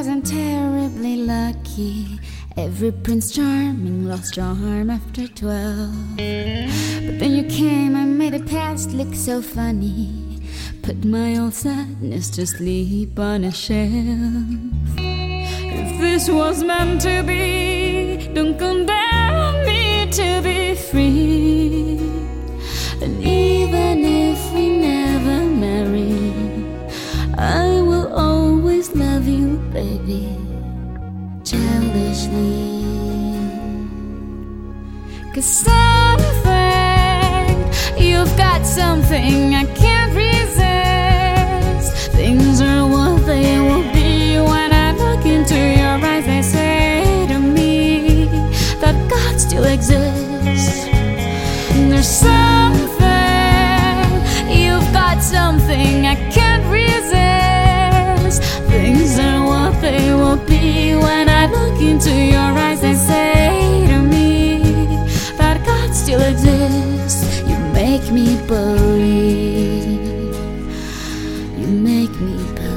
wasn't terribly lucky. Every Prince Charming lost charm after 12. But then you came and made the past look so funny. Put my old sadness to sleep on a shelf. If this was meant to be, don't condemn me to be free. And even if we never marry, I will always love you, baby, childishly. 'Cause something, you've got something I can't resist. Things are what they will be when I look into your eyes. They say to me that God still exists. And there's something, you've got something I can't resist. Things are what they will be when I look into your eyes. They say to me that God still exists. You make me believe. You make me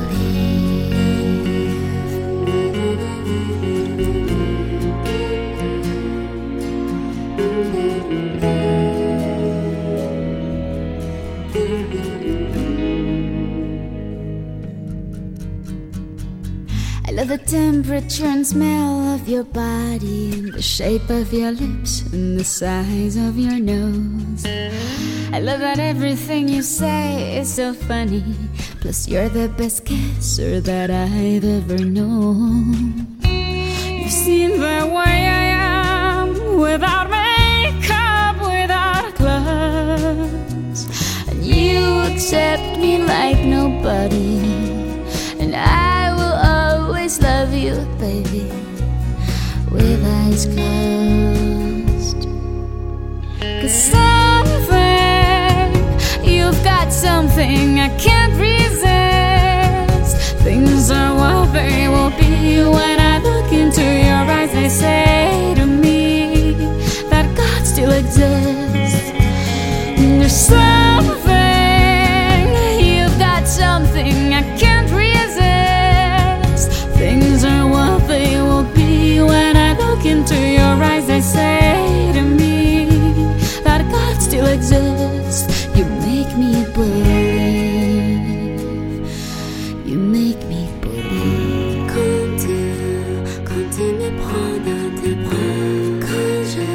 I love the temperature and smell of your body, and the shape of your lips, and the size of your nose. I love that everything you say is so funny. Plus you're the best kisser that I've ever known. You've seen the way I am, without makeup, without clothes, and you accept me like nobody. And I will always love you, baby, with eyes closed. 'Cause something, you've got something I can't resist. Things are what they will be when I look into your eyes. They say to me that God still exists. And there's something, you've got something I can't resist. Things are what they will be when I look into your eyes. They say to me that God still exists. You make me believe. You make me believe. Quand tu me prends dans tes bras, quand je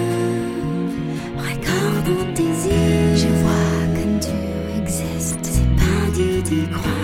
regarde dans tes yeux, je vois que tu existes. C'est pas dit d'y croire.